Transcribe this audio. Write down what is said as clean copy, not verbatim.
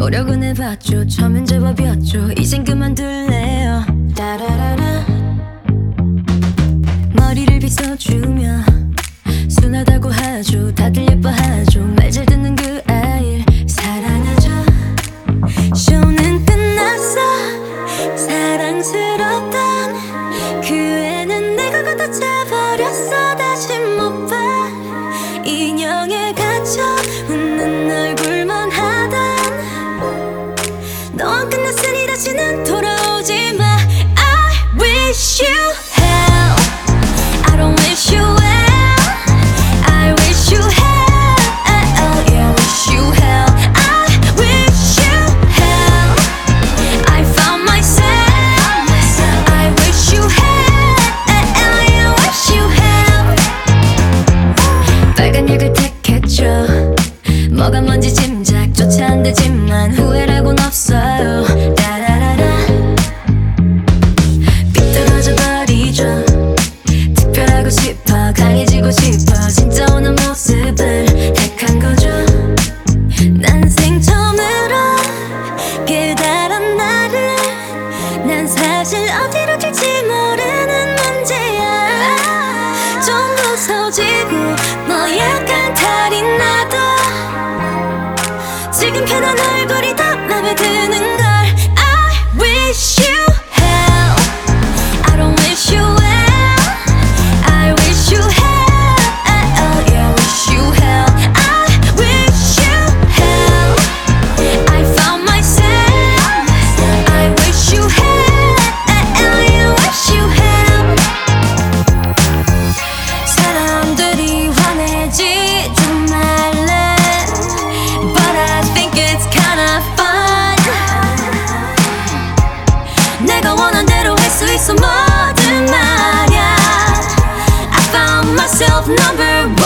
노력은 해봤죠. 처음엔 제법이었죠. 이젠 그만둘래요. 따라라라. 머리를 빗어주며 순하다고 하죠. 다들 예뻐하죠. 말 잘 듣는 그 아이를 사랑하죠. 쇼는 끝났어. 사랑스럽던 그 애는 내가 걷어차버렸어. 다시 못 봐. 인형에 갇혀 웃는 얼굴만 하던 너와 끝났으니 다시는 돌아오지 마. I wish you hell. I don't wish you well. I wish you hell. Yeah, wish you hell. I wish you hell. I found myself. I wish you hell. Yeah, wish you hell. 빨간 약을 택했죠. 뭐가 뭔지 짐작조차 안 되지만 후회라고는 없어요. 따라라라. 삐뚤어져 버리죠. 특별하고 싶어 강해지고 싶어 진짜 오는 모습을 택한 거죠. 난생 처음으로 깨달은 나를 난 사실 어디로 갈지 모르는 문제야. 좀 무서워지고 너 약간 탈이 나도 지금 편한 얼굴이 더 맘에 드는 걸. I wish you hell. I don't wish you well. I wish you hell. Yeah, wish you hell. I wish you hell. I found myself. I wish you hell. Yeah, wish you hell. 사람들이 화내지 좀 말래. But I think it's kinda fun. 내가 원한 대로 할 수 있어 뭐든 말야. I found myself number